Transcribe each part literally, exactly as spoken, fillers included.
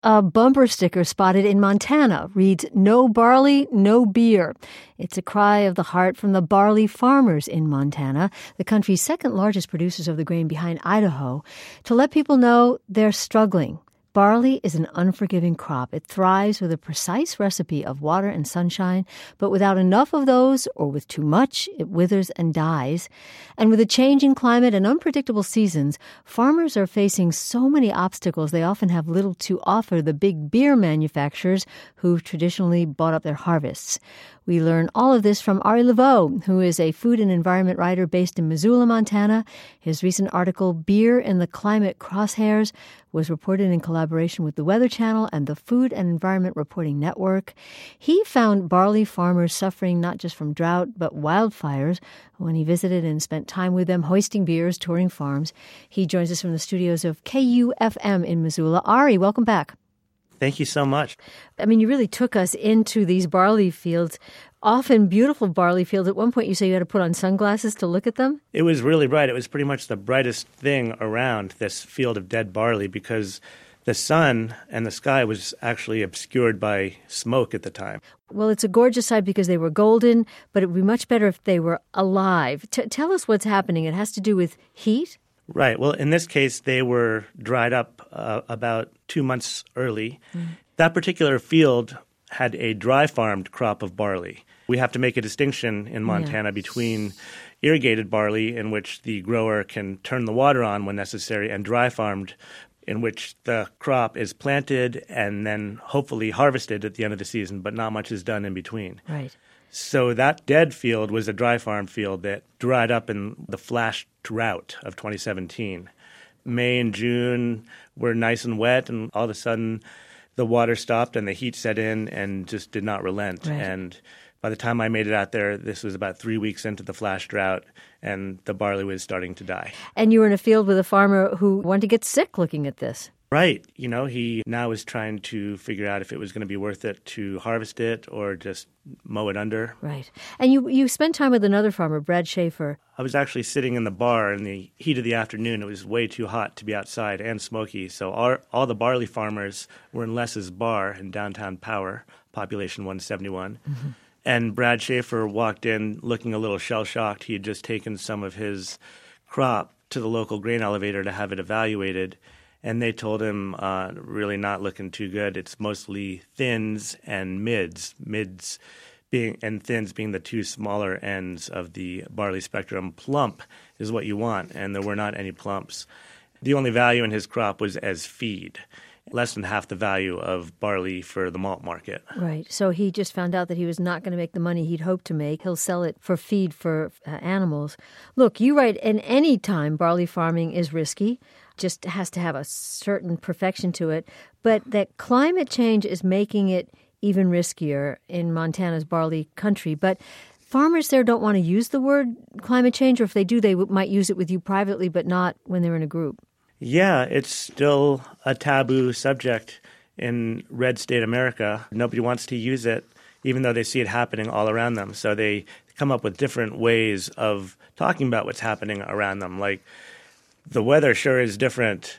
A bumper sticker spotted in Montana reads, "No barley, no beer." It's a cry of the heart from the barley farmers in Montana, the country's second largest producers of the grain behind Idaho, to let people know they're struggling. Barley is an unforgiving crop. It thrives with a precise recipe of water and sunshine, but without enough of those or with too much, it withers and dies. And with a changing climate and unpredictable seasons, farmers are facing so many obstacles they often have little to offer the big beer manufacturers who've traditionally bought up their harvests. We learn all of this from Ari Laveau, who is a food and environment writer based in Missoula, Montana. His recent article, Beer in the Climate Crosshairs, was reported in collaboration with the Weather Channel and the Food and Environment Reporting Network. He found barley farmers suffering not just from drought, but wildfires when he visited and spent time with them, hoisting beers, touring farms. He joins us from the studios of K U F M in Missoula. Ari, welcome back. Thank you so much. I mean, you really took us into these barley fields, often beautiful barley fields. At one point, you say you had to put on sunglasses to look at them? It was really bright. It was pretty much the brightest thing around this field of dead barley because the sun and the sky was actually obscured by smoke at the time. Well, it's a gorgeous sight because they were golden, but it would be much better if they were alive. T- tell us what's happening. It has to do with heat? Right. Well, in this case, they were dried up uh, about two months early. Mm. That particular field had a dry-farmed crop of barley. We have to make a distinction in Montana yeah. between irrigated barley, in which the grower can turn the water on when necessary, and dry-farmed, in which the crop is planted and then hopefully harvested at the end of the season, but not much is done in between. Right. So that dead field was a dry farm field that dried up in the flash drought of twenty seventeen. May and June were nice and wet, and all of a sudden the water stopped and the heat set in and just did not relent. Right. And by the time I made it out there, this was about three weeks into the flash drought, and the barley was starting to die. And you were in a field with a farmer who wanted to get sick looking at this. Right. You know, he now is trying to figure out if it was going to be worth it to harvest it or just mow it under. Right. And you you spent time with another farmer, Brad Schaefer. I was actually sitting in the bar in the heat of the afternoon. It was way too hot to be outside and smoky. So all, all the barley farmers were in Les's bar in downtown Power, population one seventy-one. Mm-hmm. And Brad Schaefer walked in looking a little shell-shocked. He had just taken some of his crop to the local grain elevator to have it evaluated. And they told him, uh, really not looking too good. It's mostly thins and mids, mids being and thins being the two smaller ends of the barley spectrum. Plump is what you want, and there were not any plumps. The only value in his crop was as feed, less than half the value of barley for the malt market. Right. So he just found out that he was not going to make the money he'd hoped to make. He'll sell it for feed for uh, animals. Look, you write, in any time barley farming is risky. Just has to have a certain perfection to it, but that climate change is making it even riskier in Montana's barley country. But farmers there don't want to use the word climate change, or if they do, they might use it with you privately, but not when they're in a group. Yeah, it's still a taboo subject in red state America. Nobody wants to use it, even though they see it happening all around them. So they come up with different ways of talking about what's happening around them, like the weather sure is different,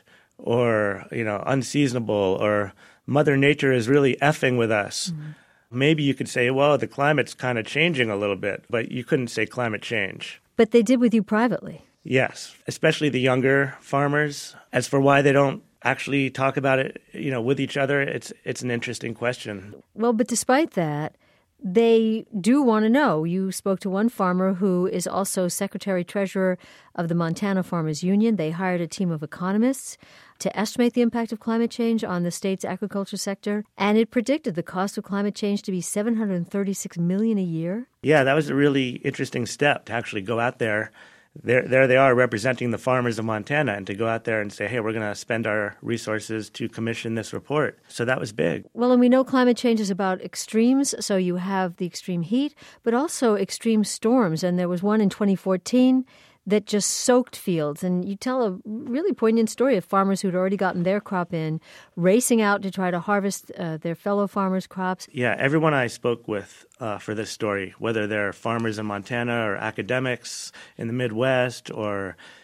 or, you know, unseasonable, or Mother Nature is really effing with us. Mm-hmm. Maybe you could say, well, the climate's kind of changing a little bit, but you couldn't say climate change. But they did with you privately. Yes, especially the younger farmers. As for why they don't actually talk about it, you know, with each other, it's it's an interesting question. Well, but despite that, they do want to know. You spoke to one farmer who is also secretary-treasurer of the Montana Farmers Union. They hired a team of economists to estimate the impact of climate change on the state's agriculture sector, and it predicted the cost of climate change to be seven hundred thirty-six million dollars a year. Yeah, that was a really interesting step to actually go out there. There, there they are representing the farmers of Montana, and to go out there and say, hey, we're going to spend our resources to commission this report. So that was big. Well, and we know climate change is about extremes. So you have the extreme heat, but also extreme storms. And there was one in twenty fourteen that just soaked fields. And you tell a really poignant story of farmers who'd already gotten their crop in, racing out to try to harvest uh, their fellow farmers' crops. Yeah, everyone I spoke with uh, for this story, whether they're farmers in Montana or academics in the Midwest or,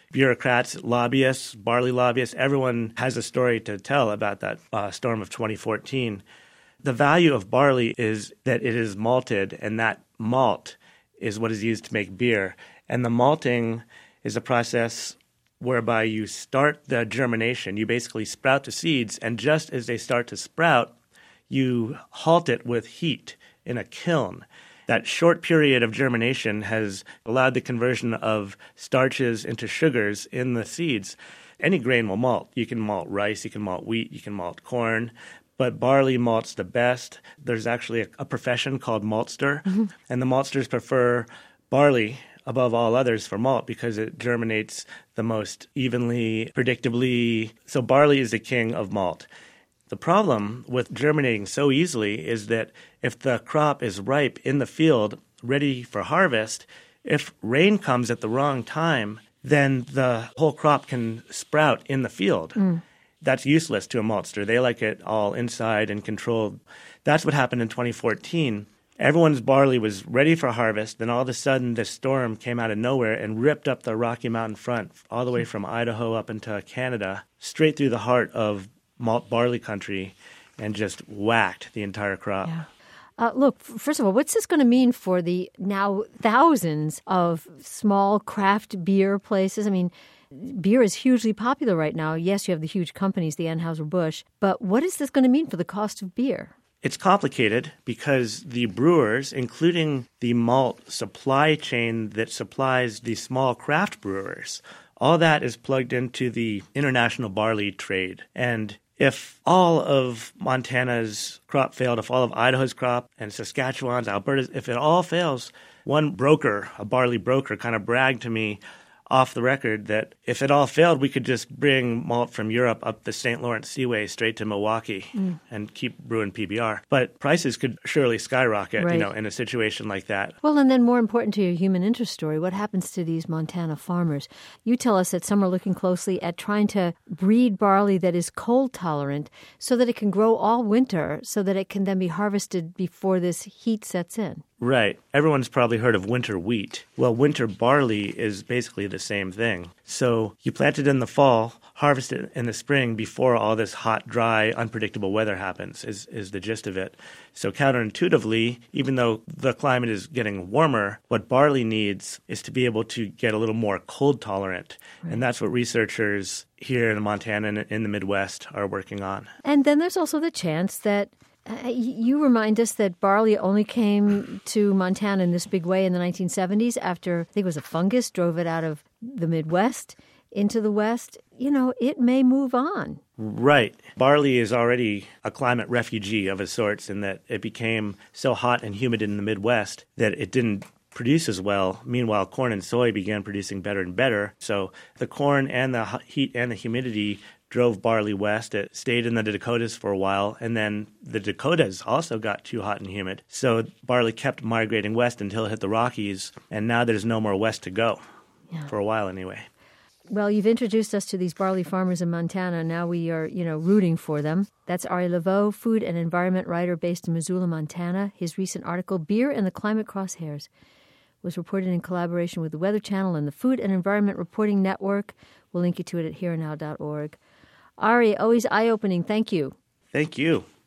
bureaucrats, lobbyists, barley lobbyists, everyone has a story to tell about that uh, storm of twenty fourteen. The value of barley is that it is malted, and that malt is what is used to make beer. And the malting is a process whereby you start the germination. You basically sprout the seeds, and just as they start to sprout, you halt it with heat in a kiln. That short period of germination has allowed the conversion of starches into sugars in the seeds. Any grain will malt. You can malt rice, you can malt wheat, you can malt corn, but barley malts the best. There's actually a, a profession called maltster, mm-hmm. and the maltsters prefer barley above all others for malt because it germinates the most evenly, predictably. So barley is the king of malt. The problem with germinating so easily is that if the crop is ripe in the field, ready for harvest, if rain comes at the wrong time, then the whole crop can sprout in the field. Mm. That's useless to a maltster. They like it all inside and controlled. That's what happened in twenty fourteen. Everyone's barley was ready for harvest. Then all of a sudden, this storm came out of nowhere and ripped up the Rocky Mountain front all the way from Idaho up into Canada, straight through the heart of malt barley country, and just whacked the entire crop. Yeah. Uh, look, first of all, what's this going to mean for the now thousands of small craft beer places? I mean, beer is hugely popular right now. Yes, you have the huge companies, the Anheuser-Busch, but what is this going to mean for the cost of beer? It's complicated because the brewers, including the malt supply chain that supplies the small craft brewers, all that is plugged into the international barley trade. And if all of Montana's crop failed, if all of Idaho's crop and Saskatchewan's, Alberta's, if it all fails, one broker, a barley broker, kind of bragged to me off the record that if it all failed, we could just bring malt from Europe up the Saint Lawrence Seaway straight to Milwaukee mm. and keep brewing P B R. But prices could surely skyrocket, right. you know, in a situation like that. Well, and then more important to your human interest story, what happens to these Montana farmers? You tell us that some are looking closely at trying to breed barley that is cold tolerant so that it can grow all winter so that it can then be harvested before this heat sets in. Right. Everyone's probably heard of winter wheat. Well, winter barley is basically the same thing. So you plant it in the fall, harvest it in the spring before all this hot, dry, unpredictable weather happens, is, is the gist of it. So counterintuitively, even though the climate is getting warmer, what barley needs is to be able to get a little more cold tolerant. Right. And that's what researchers here in Montana and in the Midwest are working on. And then there's also the chance that Uh, you remind us that barley only came to Montana in this big way in the nineteen seventies after, I think it was a fungus, drove it out of the Midwest into the West. You know, it may move on. Right. Barley is already a climate refugee of its sorts in that it became so hot and humid in the Midwest that it didn't produce as well. Meanwhile, corn and soy began producing better and better. So the corn and the heat and the humidity drove barley west. It stayed in the Dakotas for a while, and then the Dakotas also got too hot and humid. So barley kept migrating west until it hit the Rockies, and now there's no more west to go, yeah. for a while anyway. Well, you've introduced us to these barley farmers in Montana. Now we are, you know, rooting for them. That's Ari Laveau, food and environment writer based in Missoula, Montana. His recent article, Beer and the Climate Crosshairs, was reported in collaboration with the Weather Channel and the Food and Environment Reporting Network. We'll link you to it at here and now dot org. Ari, always eye-opening. Thank you. Thank you.